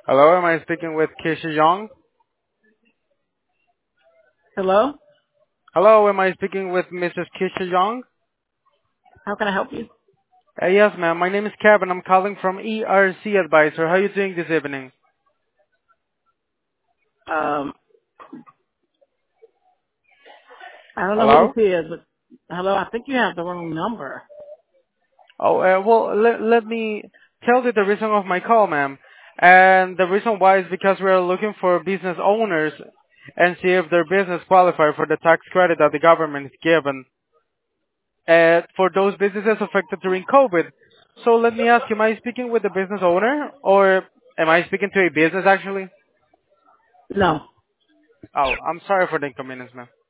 Hello, am I speaking with Kisha Young? Hello? Hello, am I speaking with Mrs. Kisha Young? How can I help you? Yes, ma'am. My name is Kevin. I'm calling from ERC Advisor. How are you doing this evening? Um, I don't know who Hello? this is, but hello, I think you have the wrong number. Oh, well, let me tell you the reason of my call, ma'am. And the reason why is because we are looking for business owners and see if their business qualify for the tax credit that the government is given for those businesses affected during COVID. So let me ask you, am I speaking with the business owner or am I speaking to a business actually? No. Oh, I'm sorry for the inconvenience, ma'am.